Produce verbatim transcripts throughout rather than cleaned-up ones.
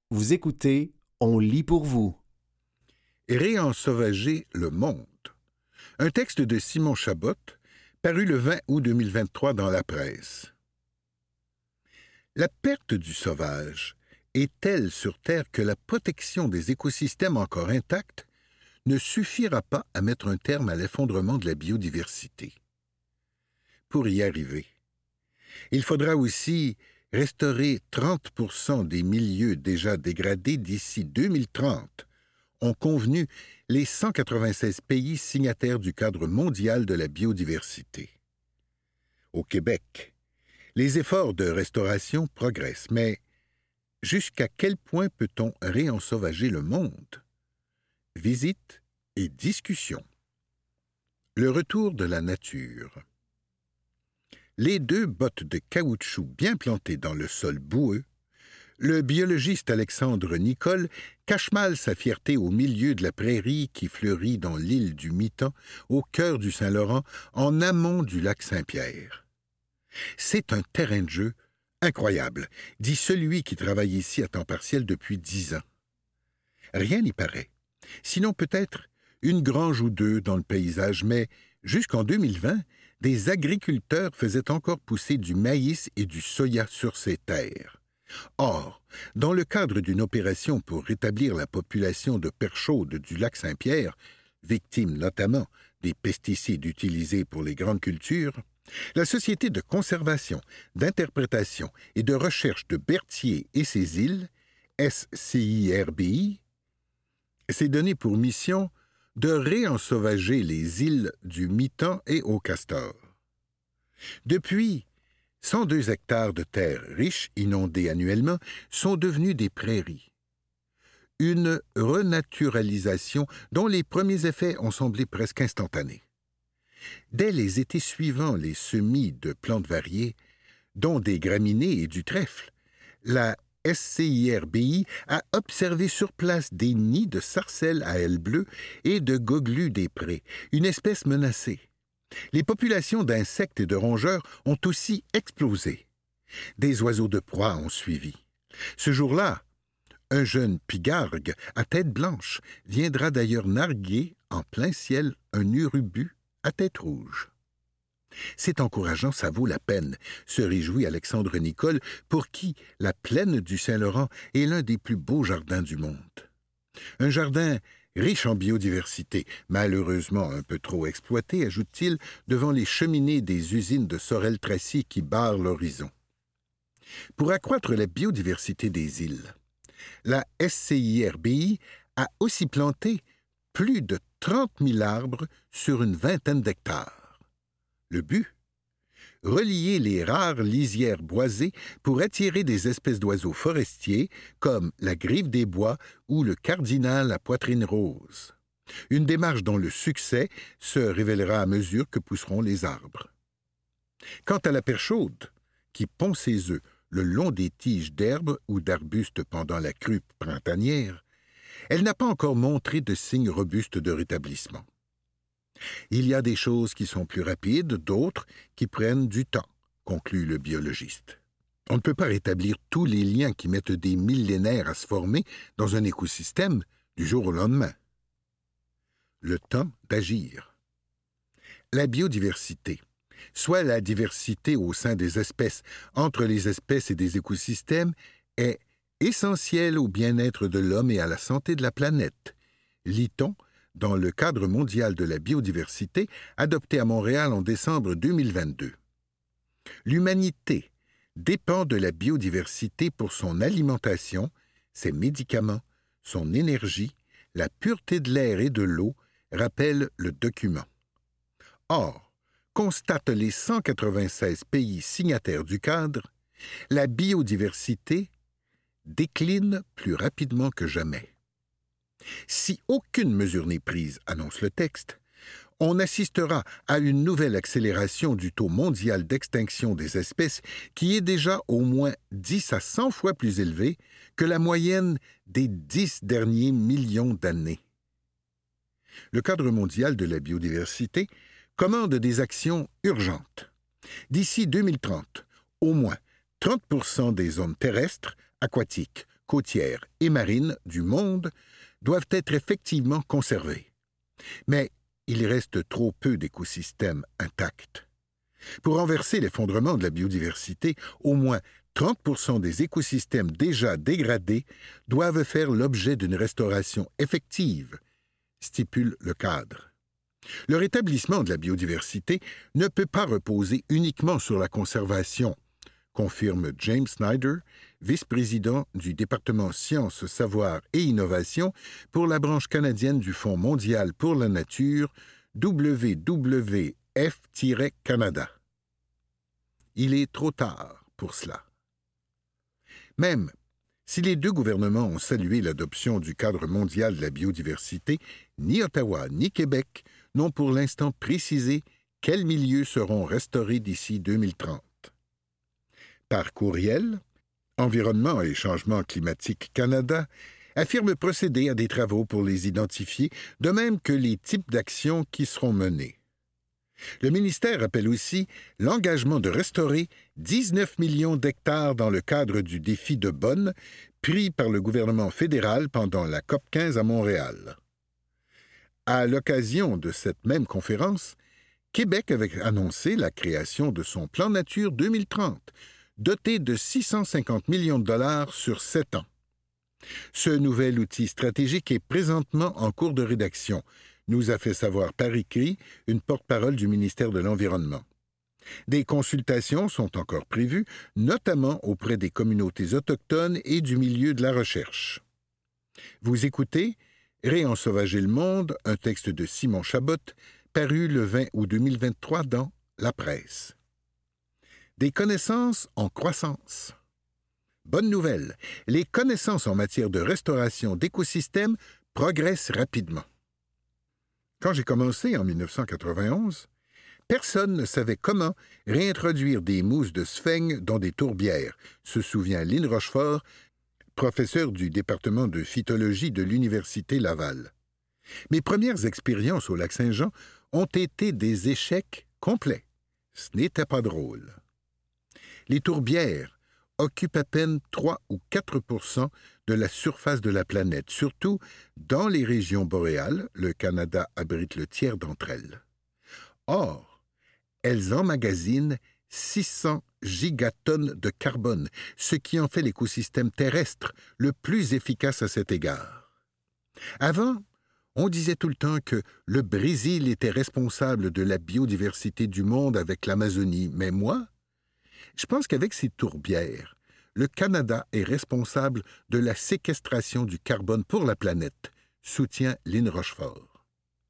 Vous écoutez, on lit pour vous. Réensauvager le monde. Un texte de Simon Chabot, paru le vingt août deux mille vingt-trois dans la presse. La perte du sauvage est telle sur Terre que la protection des écosystèmes encore intacts ne suffira pas à mettre un terme à l'effondrement de la biodiversité. Pour y arriver, il faudra aussi restaurer trente pour cent des milieux déjà dégradés d'ici deux mille trente, ont convenu les cent quatre-vingt-seize pays signataires du cadre mondial de la biodiversité. Au Québec, les efforts de restauration progressent, mais jusqu'à quel point peut-on réensauvager le monde? Visite et discussion. Le retour de la nature. Les deux bottes de caoutchouc bien plantées dans le sol boueux, le biologiste Alexandre Nicole cache mal sa fierté au milieu de la prairie qui fleurit dans l'île du Mitant, au cœur du Saint-Laurent, en amont du lac Saint-Pierre. C'est un terrain de jeu incroyable, dit celui qui travaille ici à temps partiel depuis dix ans. Rien n'y paraît, sinon peut-être une grange ou deux dans le paysage, mais jusqu'en deux mille vingt, des agriculteurs faisaient encore pousser du maïs et du soya sur ces terres. Or, dans le cadre d'une opération pour rétablir la population de perches chaudes du lac Saint-Pierre, victime notamment des pesticides utilisés pour les grandes cultures, la Société de conservation, d'interprétation et de recherche de Berthier et ses îles, S C I R B I, s'est donné pour mission de réensauvager les îles du Mitant et au Castor. Depuis, cent deux hectares de terres riches, inondées annuellement, sont devenus des prairies. Une renaturalisation dont les premiers effets ont semblé presque instantanés. Dès les étés suivants les semis de plantes variées, dont des graminées et du trèfle, la S C I R B I a observé sur place des nids de sarcelles à ailes bleues et de goglus des prés, une espèce menacée. Les populations d'insectes et de rongeurs ont aussi explosé. Des oiseaux de proie ont suivi. Ce jour-là, un jeune pigargue à tête blanche viendra d'ailleurs narguer en plein ciel un urubu à tête rouge. C'est encourageant, ça vaut la peine, se réjouit Alexandre Nicole, pour qui la plaine du Saint-Laurent est l'un des plus beaux jardins du monde. Un jardin riche en biodiversité, malheureusement un peu trop exploité, ajoute-t-il, devant les cheminées des usines de Sorel-Tracy qui barrent l'horizon. Pour accroître la biodiversité des îles, la S C I R B I a aussi planté plus de trente mille arbres sur une vingtaine d'hectares. Le but? Relier les rares lisières boisées pour attirer des espèces d'oiseaux forestiers comme la grive des bois ou le cardinal à poitrine rose. Une démarche dont le succès se révélera à mesure que pousseront les arbres. Quant à la perche chaude, qui pond ses œufs le long des tiges d'herbes ou d'arbustes pendant la crue printanière, elle n'a pas encore montré de signes robustes de rétablissement. Il y a des choses qui sont plus rapides, d'autres qui prennent du temps, conclut le biologiste. On ne peut pas rétablir tous les liens qui mettent des millénaires à se former dans un écosystème du jour au lendemain. Le temps d'agir. La biodiversité, soit la diversité au sein des espèces, entre les espèces et des écosystèmes, est essentielle au bien-être de l'homme et à la santé de la planète, lit-on dans le cadre mondial de la biodiversité adopté à Montréal en décembre deux mille vingt-deux. L'humanité dépend de la biodiversité pour son alimentation, ses médicaments, son énergie, la pureté de l'air et de l'eau, rappelle le document. Or, constatent les cent quatre-vingt-seize pays signataires du cadre, la biodiversité décline plus rapidement que jamais. Si aucune mesure n'est prise, annonce le texte, on assistera à une nouvelle accélération du taux mondial d'extinction des espèces qui est déjà au moins dix à cent fois plus élevé que la moyenne des dix derniers millions d'années. Le cadre mondial de la biodiversité commande des actions urgentes. D'ici deux mille trente, au moins trente pour cent des zones terrestres, aquatiques, côtières et marines du monde doivent être effectivement conservées. Mais il reste trop peu d'écosystèmes intacts. Pour renverser l'effondrement de la biodiversité, au moins trente pour cent des écosystèmes déjà dégradés doivent faire l'objet d'une restauration effective, stipule le cadre. Le rétablissement de la biodiversité ne peut pas reposer uniquement sur la conservation, confirme James Snyder, vice-président du département Sciences, Savoir et Innovation pour la branche canadienne du Fonds mondial pour la nature, W W F-Canada. Il est trop tard pour cela. Même si les deux gouvernements ont salué l'adoption du cadre mondial de la biodiversité, ni Ottawa ni Québec n'ont pour l'instant précisé quels milieux seront restaurés d'ici deux mille trente. Par courriel, Environnement et Changement climatique Canada affirme procéder à des travaux pour les identifier, de même que les types d'actions qui seront menées. Le ministère appelle aussi l'engagement de restaurer dix-neuf millions d'hectares dans le cadre du défi de Bonn, pris par le gouvernement fédéral pendant la COP quinze à Montréal. À l'occasion de cette même conférence, Québec avait annoncé la création de son Plan Nature deux mille trente, doté de six cent cinquante millions de dollars sur sept ans. Ce nouvel outil stratégique est présentement en cours de rédaction, nous a fait savoir par écrit une porte-parole du ministère de l'Environnement. Des consultations sont encore prévues, notamment auprès des communautés autochtones et du milieu de la recherche. Vous écoutez Réensauvager le monde, un texte de Simon Chabot, paru le vingt août deux mille vingt-trois dans La Presse. Des connaissances en croissance. Bonne nouvelle, les connaissances en matière de restauration d'écosystèmes progressent rapidement. Quand j'ai commencé en dix-neuf cent quatre-vingt-onze, personne ne savait comment réintroduire des mousses de sphaigne dans des tourbières, se souvient Lynn Rochefort, professeur du département de phytologie de l'Université Laval. Mes premières expériences au lac Saint-Jean ont été des échecs complets. Ce n'était pas drôle. Les tourbières occupent à peine trois ou quatre pour cent de la surface de la planète, surtout dans les régions boréales. Le Canada abrite le tiers d'entre elles. Or, elles emmagasinent six cents gigatonnes de carbone, ce qui en fait l'écosystème terrestre le plus efficace à cet égard. Avant, on disait tout le temps que le Brésil était responsable de la biodiversité du monde avec l'Amazonie, mais moi, je pense qu'avec ces tourbières, le Canada est responsable de la séquestration du carbone pour la planète, soutient Lynn Rochefort.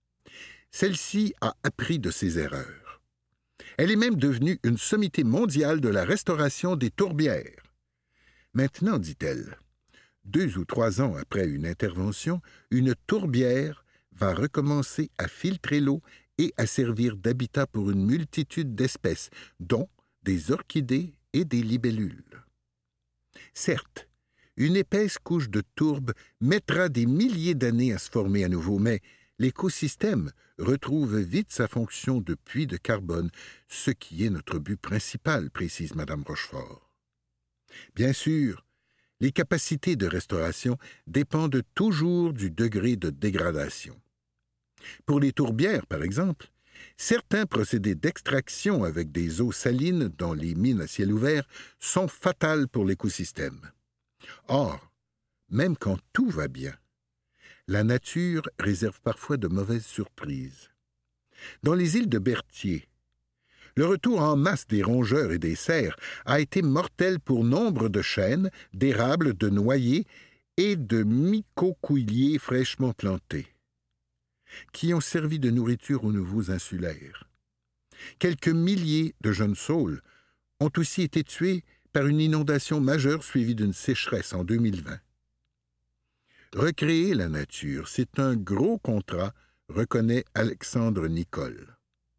Celle-ci a appris de ses erreurs. Elle est même devenue une sommité mondiale de la restauration des tourbières. Maintenant, dit-elle, deux ou trois ans après une intervention, une tourbière va recommencer à filtrer l'eau et à servir d'habitat pour une multitude d'espèces, dont des orchidées et des libellules. Certes, une épaisse couche de tourbe mettra des milliers d'années à se former à nouveau, mais l'écosystème retrouve vite sa fonction de puits de carbone, ce qui est notre but principal, précise Madame Rochefort. Bien sûr, les capacités de restauration dépendent toujours du degré de dégradation. Pour les tourbières, par exemple, certains procédés d'extraction avec des eaux salines dans les mines à ciel ouvert sont fatals pour l'écosystème. Or, même quand tout va bien, la nature réserve parfois de mauvaises surprises. Dans les îles de Berthier, le retour en masse des rongeurs et des cerfs a été mortel pour nombre de chênes, d'érables, de noyers et de micocouiliers fraîchement plantés, qui ont servi de nourriture aux nouveaux insulaires. Quelques milliers de jeunes saules ont aussi été tués par une inondation majeure suivie d'une sécheresse en deux mille vingt. Recréer la nature, c'est un gros contrat, reconnaît Alexandre Nicole.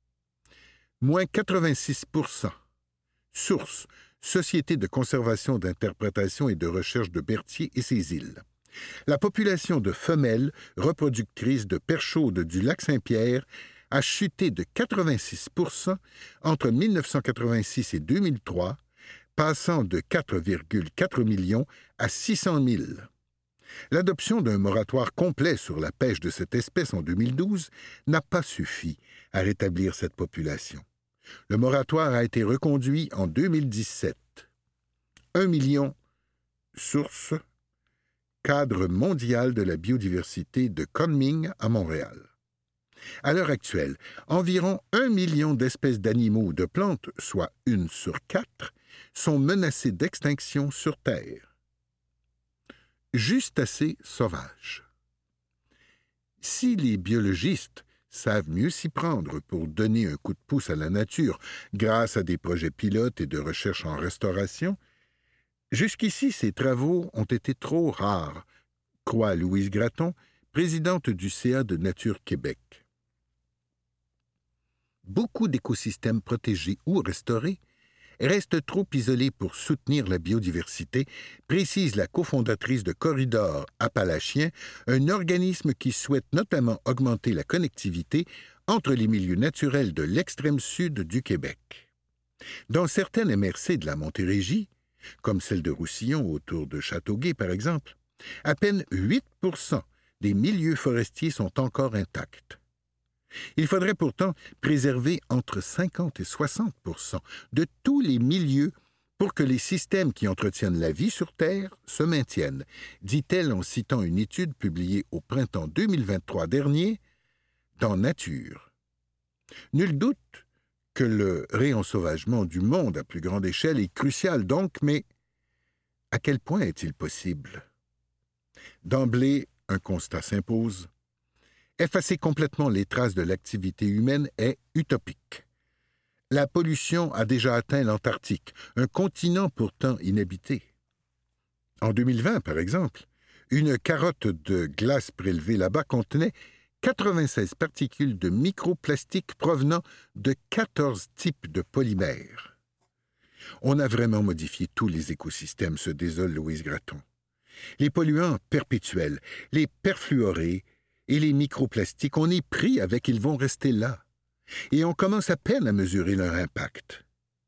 Moins quatre-vingt-six pour cent. Source, Société de conservation, d'interprétation et de recherche de Berthier et ses îles. La population de femelles reproductrices de perches chaudes du lac Saint-Pierre a chuté de quatre-vingt-six pour cent entre mille neuf cent quatre-vingt-six et deux mille trois passant de quatre virgule quatre millions à six cent mille. L'adoption d'un moratoire complet sur la pêche de cette espèce en deux mille douze n'a pas suffi à rétablir cette population. Le moratoire a été reconduit en deux mille dix-sept. Un million, source, cadre mondial de la biodiversité de Kunming à Montréal. À l'heure actuelle, environ un million d'espèces d'animaux ou de plantes, soit une sur quatre, sont menacées d'extinction sur Terre. Juste assez sauvage. Si les biologistes savent mieux s'y prendre pour donner un coup de pouce à la nature grâce à des projets pilotes et de recherche en restauration, jusqu'ici ces travaux ont été trop rares, croit Louise Gratton, présidente du C A de Nature Québec. Beaucoup d'écosystèmes protégés ou restaurés restent trop isolés pour soutenir la biodiversité, précise la cofondatrice de Corridor Appalachien, un organisme qui souhaite notamment augmenter la connectivité entre les milieux naturels de l'extrême sud du Québec. Dans certaines M R C de la Montérégie, comme celle de Roussillon autour de Châteauguay par exemple, à peine huit pour cent des milieux forestiers sont encore intacts. Il faudrait pourtant préserver entre cinquante et soixante pour cent de tous les milieux pour que les systèmes qui entretiennent la vie sur Terre se maintiennent, dit-elle en citant une étude publiée au printemps deux mille vingt-trois dernier dans Nature. Nul doute que le réensauvagement du monde à plus grande échelle est crucial donc, mais à quel point est-il possible? D'emblée, un constat s'impose. Effacer complètement les traces de l'activité humaine est utopique. La pollution a déjà atteint l'Antarctique, un continent pourtant inhabité. En deux mille vingt, par exemple, une carotte de glace prélevée là-bas contenait quatre-vingt-seize particules de microplastiques provenant de quatorze types de polymères. On a vraiment modifié tous les écosystèmes, se désole Louise Gratton. Les polluants perpétuels, les perfluorés, et les microplastiques, on est pris avec, ils vont rester là. Et on commence à peine à mesurer leur impact.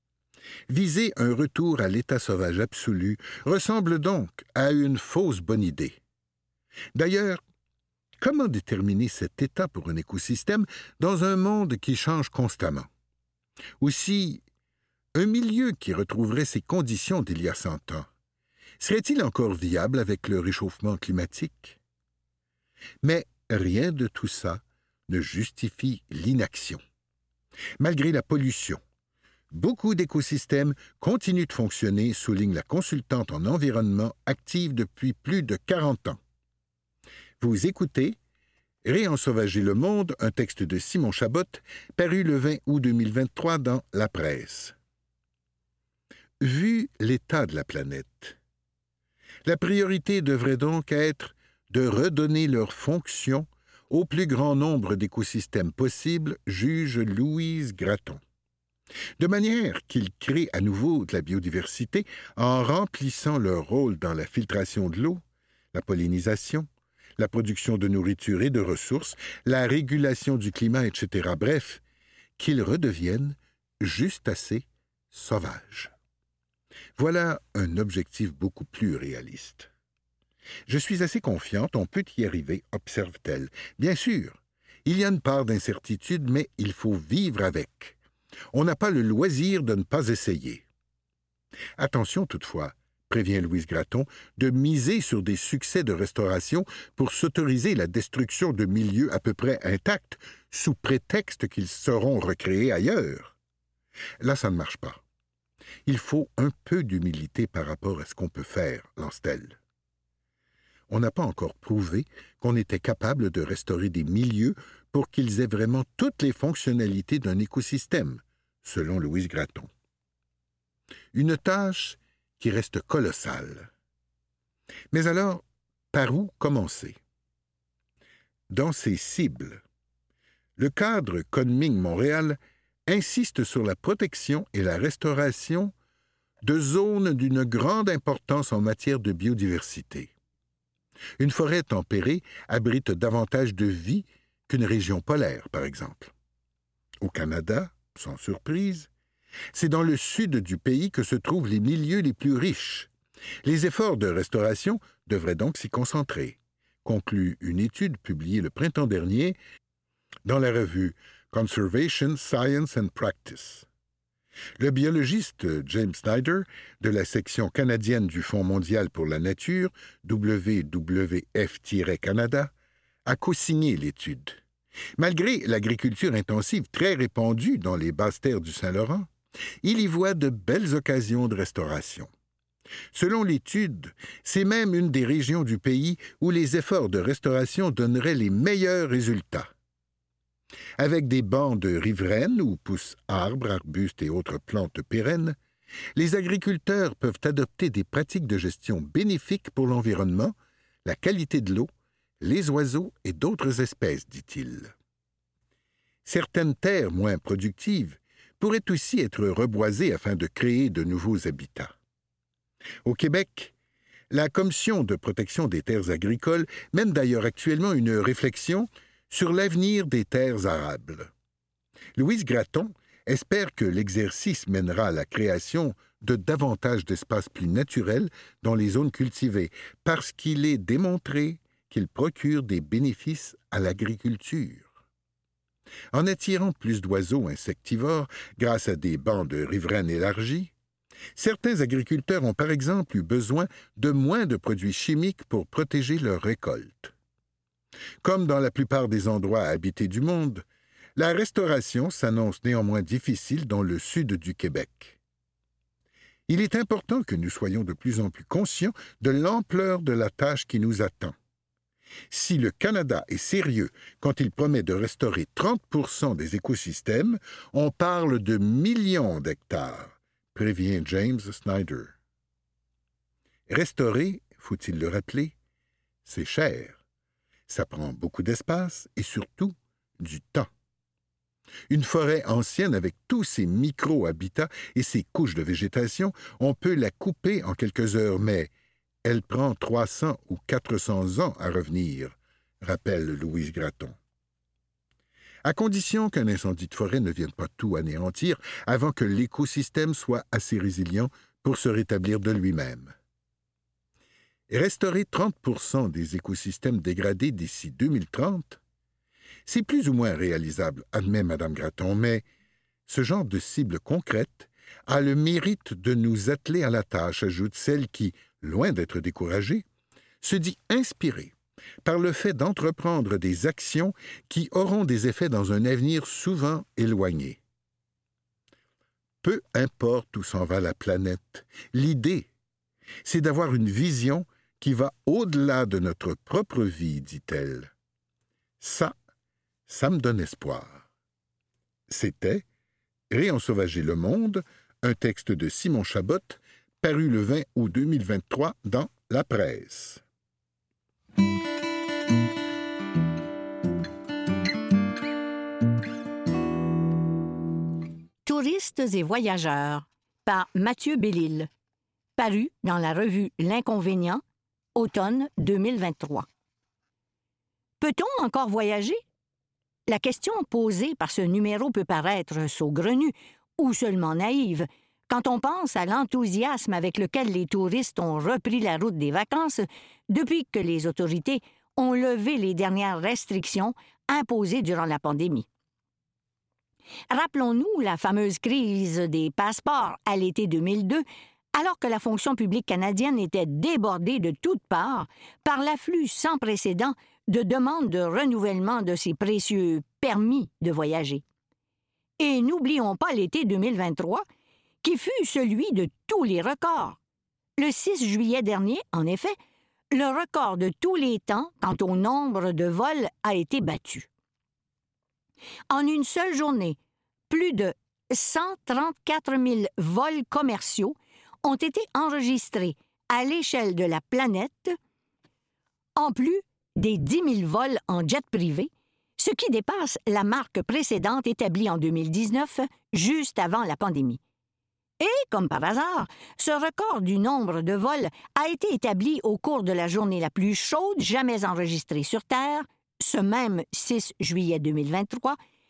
Viser un retour à l'état sauvage absolu ressemble donc à une fausse bonne idée. D'ailleurs, comment déterminer cet état pour un écosystème dans un monde qui change constamment? Aussi, un milieu qui retrouverait ses conditions d'il y a cent ans, serait-il encore viable avec le réchauffement climatique? Mais rien de tout ça ne justifie l'inaction. Malgré la pollution, beaucoup d'écosystèmes continuent de fonctionner, souligne la consultante en environnement active depuis plus de quarante ans. Vous écoutez « Réensauvager le monde », un texte de Simon Chabot, paru le vingt août deux mille vingt-trois dans La Presse. Vu l'état de la planète, la priorité devrait donc être de redonner leur fonction au plus grand nombre d'écosystèmes possibles, juge Louise Gratton, de manière qu'ils créent à nouveau de la biodiversité en remplissant leur rôle dans la filtration de l'eau, la pollinisation, la production de nourriture et de ressources, la régulation du climat, et cetera. Bref, qu'ils redeviennent juste assez sauvages. Voilà un objectif beaucoup plus réaliste. Je suis assez confiante, on peut y arriver, observe-t-elle. Bien sûr, il y a une part d'incertitude, mais il faut vivre avec. On n'a pas le loisir de ne pas essayer. Attention toutefois, prévient Louise Gratton, de miser sur des succès de restauration pour s'autoriser la destruction de milieux à peu près intacts sous prétexte qu'ils seront recréés ailleurs. Là, ça ne marche pas. Il faut un peu d'humilité par rapport à ce qu'on peut faire, lance-t-elle. On n'a pas encore prouvé qu'on était capable de restaurer des milieux pour qu'ils aient vraiment toutes les fonctionnalités d'un écosystème, selon Louise Gratton. Une tâche qui reste colossale. Mais alors, par où commencer? Dans ses cibles, le cadre Kunming-Montréal insiste sur la protection et la restauration de zones d'une grande importance en matière de biodiversité. Une forêt tempérée abrite davantage de vie qu'une région polaire, par exemple. Au Canada, sans surprise, C'est dans le sud du pays que se trouvent les milieux les plus riches. Les efforts de restauration devraient donc s'y concentrer, conclut une étude publiée le printemps dernier dans la revue Conservation, Science and Practice. Le biologiste James Snyder, de la section canadienne du Fonds mondial pour la nature, W W F-Canada, a co-signé l'étude. Malgré l'agriculture intensive très répandue dans les basses terres du Saint-Laurent, il y voit de belles occasions de restauration. Selon l'étude, c'est même une des régions du pays où les efforts de restauration donneraient les meilleurs résultats. Avec des bancs de riveraines où poussent arbres, arbustes et autres plantes pérennes, les agriculteurs peuvent adopter des pratiques de gestion bénéfiques pour l'environnement, la qualité de l'eau, les oiseaux et d'autres espèces, dit-il. Certaines terres moins productives pourraient aussi être reboisées afin de créer de nouveaux habitats. Au Québec, la Commission de protection des terres agricoles mène d'ailleurs actuellement une réflexion sur l'avenir des terres arables. Louise Gratton espère que l'exercice mènera à la création de davantage d'espaces plus naturels dans les zones cultivées, parce qu'il est démontré qu'ils procurent des bénéfices à l'agriculture. En attirant plus d'oiseaux insectivores grâce à des bancs de riveraines élargis, certains agriculteurs ont par exemple eu besoin de moins de produits chimiques pour protéger leurs récoltes. Comme dans la plupart des endroits habités du monde, la restauration s'annonce néanmoins difficile dans le sud du Québec. Il est important que nous soyons de plus en plus conscients de l'ampleur de la tâche qui nous attend. Si le Canada est sérieux quand il promet de restaurer trente pour cent des écosystèmes, on parle de millions d'hectares, prévient James Snyder. Restaurer, faut-il le rappeler, c'est cher. Ça prend beaucoup d'espace et surtout du temps. Une forêt ancienne avec tous ses micro-habitats et ses couches de végétation, on peut la couper en quelques heures, mais elle prend trois cents ou quatre cents ans à revenir, rappelle Louise Gratton. À condition qu'un incendie de forêt ne vienne pas tout anéantir avant que l'écosystème soit assez résilient pour se rétablir de lui-même. Restaurer trente pour cent des écosystèmes dégradés d'ici deux mille trente, c'est plus ou moins réalisable, admet Mme Gratton, mais ce genre de cible concrète a le mérite de nous atteler à la tâche, ajoute celle qui, loin d'être découragée, se dit inspirée par le fait d'entreprendre des actions qui auront des effets dans un avenir souvent éloigné. Peu importe où s'en va la planète, l'idée, c'est d'avoir une vision qui va au-delà de notre propre vie, dit-elle. Ça, ça me donne espoir. C'était Réensauvager le monde, un texte de Simon Chabot, paru le vingt août deux mille vingt-trois dans La Presse. Touristes et voyageurs, par Mathieu Bellil, paru dans la revue L'Inconvénient, automne deux mille vingt-trois. Peut-on encore voyager? La question posée par ce numéro peut paraître saugrenue ou seulement naïve quand on pense à l'enthousiasme avec lequel les touristes ont repris la route des vacances depuis que les autorités ont levé les dernières restrictions imposées durant la pandémie. Rappelons-nous la fameuse crise des passeports à l'été deux mille deux, alors que la fonction publique canadienne était débordée de toutes parts par l'afflux sans précédent de demandes de renouvellement de ces précieux permis de voyager. Et n'oublions pas l'été deux mille vingt-trois, qui fut celui de tous les records. Le six juillet dernier, en effet, le record de tous les temps quant au nombre de vols a été battu. En une seule journée, plus de cent trente-quatre mille vols commerciaux ont été enregistrés à l'échelle de la planète, en plus des dix mille vols en jet privé, ce qui dépasse la marque précédente établie en deux mille dix-neuf, juste avant la pandémie. Et, comme par hasard, ce record du nombre de vols a été établi au cours de la journée la plus chaude jamais enregistrée sur Terre, ce même six juillet deux mille vingt-trois,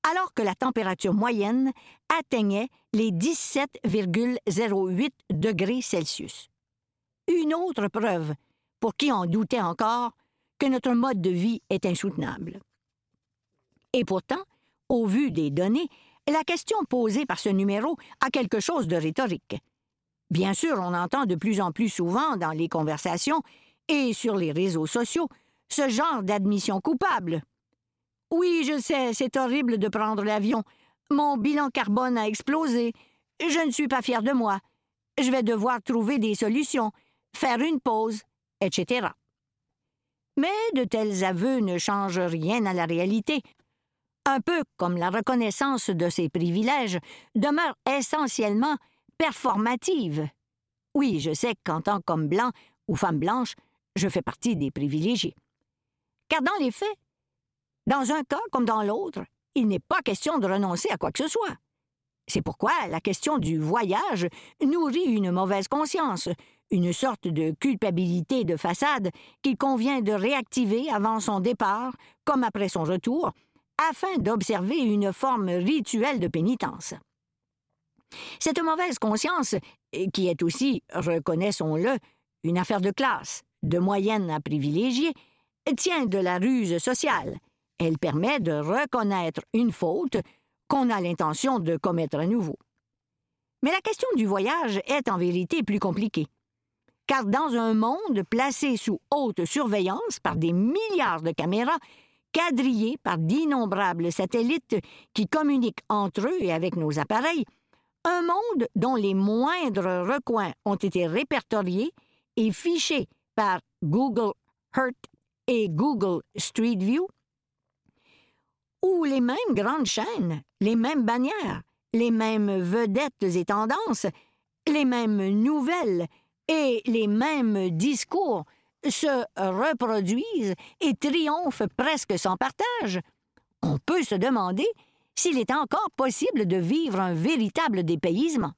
alors que la température moyenne atteignait les dix-sept virgule zéro huit degrés Celsius. Une autre preuve, pour qui en doutait encore, que notre mode de vie est insoutenable. Et pourtant, au vu des données, la question posée par ce numéro a quelque chose de rhétorique. Bien sûr, on entend de plus en plus souvent dans les conversations et sur les réseaux sociaux ce genre d'admission coupable. « Oui, je sais, c'est horrible de prendre l'avion. Mon bilan carbone a explosé. Je ne suis pas fier de moi. Je vais devoir trouver des solutions, faire une pause, et cetera. Mais de tels aveux ne changent rien à la réalité. Un peu comme la reconnaissance de ces privilèges demeure essentiellement performative. Oui, je sais qu'en tant qu'homme blanc ou femme blanche, je fais partie des privilégiés. Car dans les faits, dans un cas comme dans l'autre, il n'est pas question de renoncer à quoi que ce soit. C'est pourquoi la question du voyage nourrit une mauvaise conscience, une sorte de culpabilité de façade qu'il convient de réactiver avant son départ, comme après son retour, afin d'observer une forme rituelle de pénitence. Cette mauvaise conscience, qui est aussi, reconnaissons-le, une affaire de classe, de moyenne à privilégier, tient de la ruse sociale. Elle permet de reconnaître une faute qu'on a l'intention de commettre à nouveau. Mais la question du voyage est en vérité plus compliquée. Car dans un monde placé sous haute surveillance par des milliards de caméras, quadrillé par d'innombrables satellites qui communiquent entre eux et avec nos appareils, un monde dont les moindres recoins ont été répertoriés et fichés par Google Earth et Google Street View, où les mêmes grandes chaînes, les mêmes bannières, les mêmes vedettes et tendances, les mêmes nouvelles et les mêmes discours se reproduisent et triomphent presque sans partage, on peut se demander s'il est encore possible de vivre un véritable dépaysement.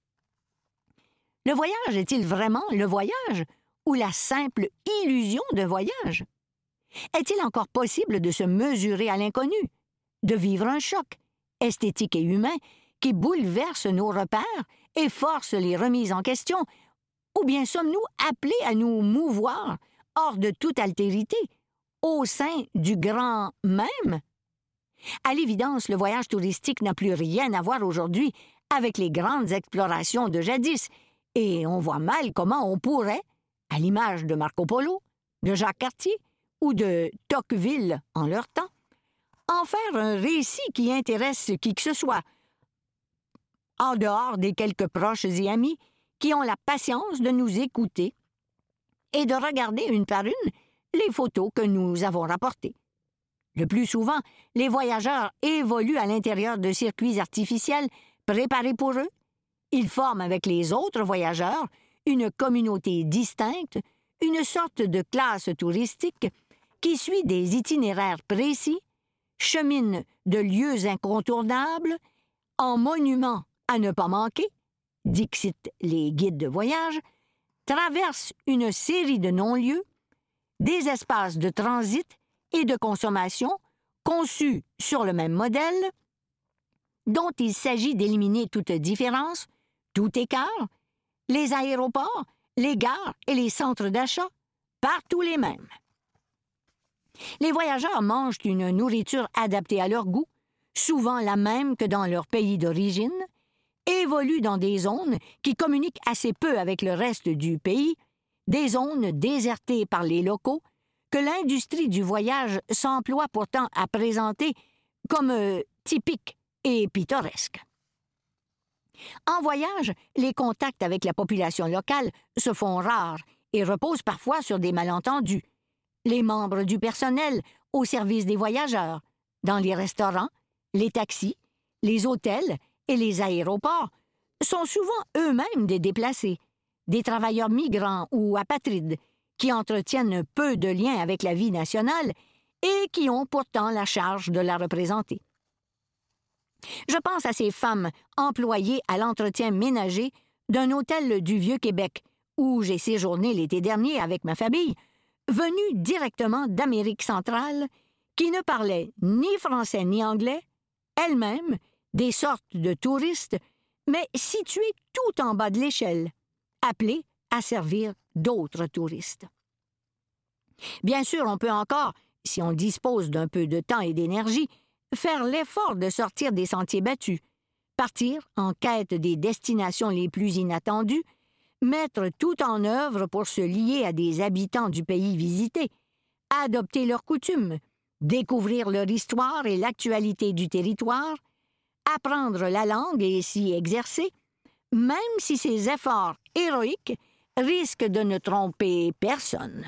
Le voyage est-il vraiment le voyage ou la simple illusion de voyage? Est-il encore possible de se mesurer à l'inconnu, de vivre un choc, esthétique et humain, qui bouleverse nos repères et force les remises en question, ou bien sommes-nous appelés à nous mouvoir hors de toute altérité, au sein du grand même? À l'évidence, le voyage touristique n'a plus rien à voir aujourd'hui avec les grandes explorations de jadis, et on voit mal comment on pourrait, à l'image de Marco Polo, de Jacques Cartier ou de Tocqueville en leur temps, en faire un récit qui intéresse qui que ce soit, en dehors des quelques proches et amis qui ont la patience de nous écouter et de regarder une par une les photos que nous avons rapportées. Le plus souvent, les voyageurs évoluent à l'intérieur de circuits artificiels préparés pour eux. Ils forment avec les autres voyageurs une communauté distincte, une sorte de classe touristique qui suit des itinéraires précis, chemine de lieux incontournables, en monuments à ne pas manquer, dixit les guides de voyage, traverse une série de non-lieux, des espaces de transit et de consommation conçus sur le même modèle, dont il s'agit d'éliminer toute différence, tout écart, les aéroports, les gares et les centres d'achat, partout les mêmes. Les voyageurs mangent une nourriture adaptée à leur goût, souvent la même que dans leur pays d'origine, évoluent dans des zones qui communiquent assez peu avec le reste du pays, des zones désertées par les locaux, que l'industrie du voyage s'emploie pourtant à présenter comme euh, typiques et pittoresques. En voyage, les contacts avec la population locale se font rares et reposent parfois sur des malentendus. Les membres du personnel au service des voyageurs, dans les restaurants, les taxis, les hôtels et les aéroports, sont souvent eux-mêmes des déplacés, des travailleurs migrants ou apatrides, qui entretiennent peu de liens avec la vie nationale et qui ont pourtant la charge de la représenter. Je pense à ces femmes employées à l'entretien ménager d'un hôtel du Vieux-Québec où j'ai séjourné l'été dernier avec ma famille, venues directement d'Amérique centrale, qui ne parlaient ni français ni anglais, elles-mêmes des sortes de touristes, mais situées tout en bas de l'échelle, appelés à servir d'autres touristes. Bien sûr, on peut encore, si on dispose d'un peu de temps et d'énergie, faire l'effort de sortir des sentiers battus, partir en quête des destinations les plus inattendues, mettre tout en œuvre pour se lier à des habitants du pays visité, adopter leurs coutumes, découvrir leur histoire et l'actualité du territoire, apprendre la langue et s'y exercer, même si ces efforts héroïques risquent de ne tromper personne.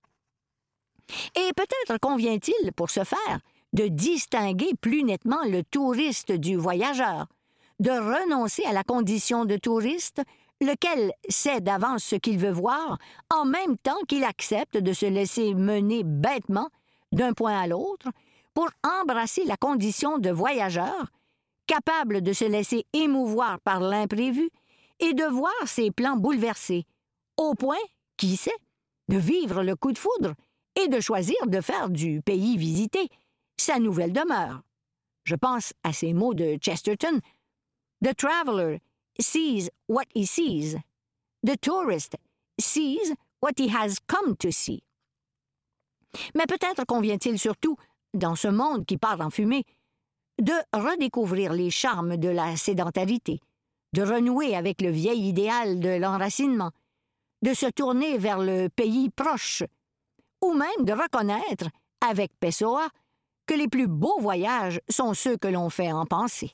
Et peut-être convient-il, pour ce faire, de distinguer plus nettement le touriste du voyageur, de renoncer à la condition de touriste, lequel sait d'avance ce qu'il veut voir, en même temps qu'il accepte de se laisser mener bêtement d'un point à l'autre, pour embrasser la condition de voyageur, capable de se laisser émouvoir par l'imprévu et de voir ses plans bouleversés, au point, qui sait, de vivre le coup de foudre et de choisir de faire du pays visité sa nouvelle demeure. Je pense à ces mots de Chesterton. The traveler sees what he sees. The tourist sees what he has come to see. Mais peut-être convient-il surtout, dans ce monde qui part en fumée, de redécouvrir les charmes de la sédentarité, de renouer avec le vieil idéal de l'enracinement, de se tourner vers le pays proche, ou même de reconnaître, avec Pessoa, que les plus beaux voyages sont ceux que l'on fait en pensée.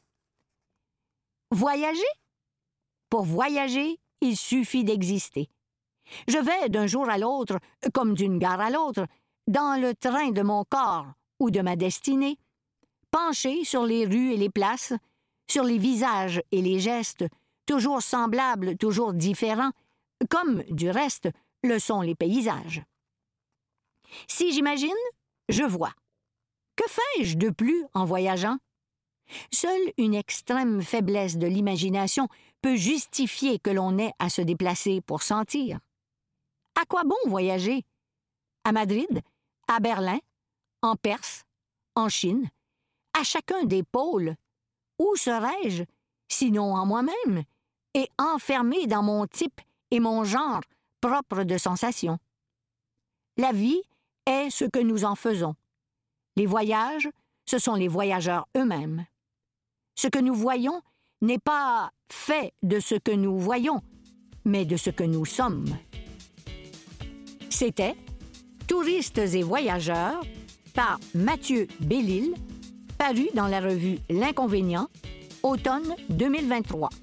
Voyager? Pour voyager, il suffit d'exister. Je vais d'un jour à l'autre, comme d'une gare à l'autre, dans le train de mon corps ou de ma destinée, penché sur les rues et les places, sur les visages et les gestes, toujours semblables, toujours différents, comme, du reste, le sont les paysages. Si j'imagine, je vois. Que fais-je de plus en voyageant? Seule une extrême faiblesse de l'imagination peut justifier que l'on ait à se déplacer pour sentir. À quoi bon voyager? À Madrid, à Berlin, en Perse, en Chine, à chacun des pôles. Où serais-je, sinon en moi-même, et enfermé dans mon type et mon genre propre de sensations? La vie est ce que nous en faisons. Les voyages, ce sont les voyageurs eux-mêmes. Ce que nous voyons n'est pas fait de ce que nous voyons, mais de ce que nous sommes. C'était Touristes et voyageurs par Mathieu Bellil, paru dans la revue L'Inconvénient, automne deux mille vingt-trois.